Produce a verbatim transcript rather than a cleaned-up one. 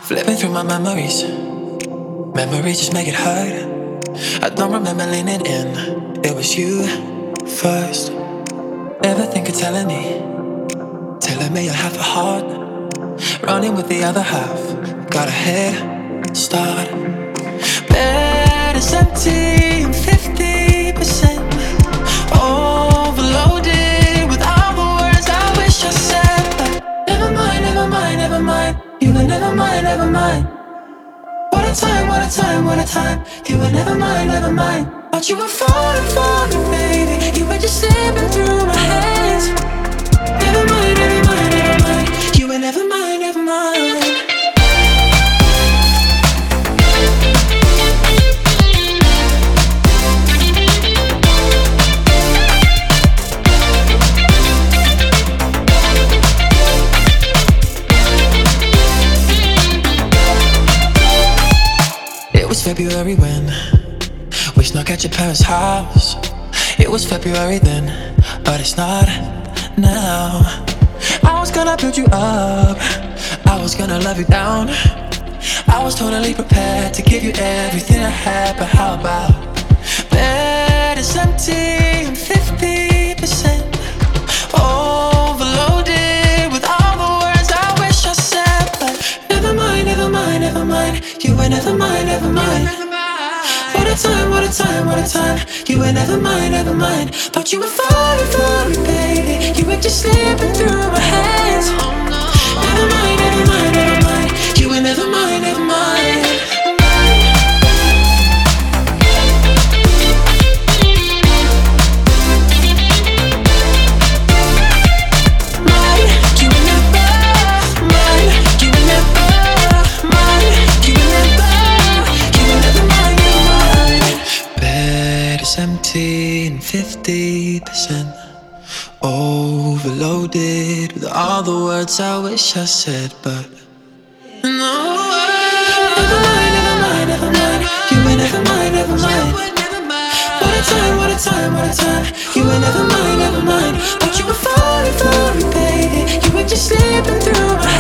Flipping through my memories, memories just make it hard. I don't remember leaning in, it was you first. Ever think of telling me, telling me you have a heart, running with the other half, got a head start. Bed is empty and fifty percent overloaded with all the words I wish I said. But never mind, never mind, never mind. You were never mind, never mind. What a time, what a time, what a time. You were never mind, never mind. Thought you were falling for me, baby. You were just slipping through my hands. Never mind, never mind, never mind. You were never mind, never mind. It was February when we snuck at your parents' house. It was February then, but it's not now. I was gonna build you up, I was gonna love you down. I was totally prepared to give you everything I had. But how about bed is empty and fifty percent overloaded with all the words I wish I said. But never mind, never mind, never mind. You were never mind, never mind. What a time, what a time, what a time. You were never mind, never mind. Thought you were falling for me, baby. You were just slipping through my hands. Never mind, never mind, never mind. You were never mind, never mind. Empty and fifty percent overloaded with all the words I wish I said. But no, never mind, never mind, never mind. You were never mind, never mind. What a time, what a time, what a time. You were never mind, never mind. But you were falling for me, baby. You were just slipping through my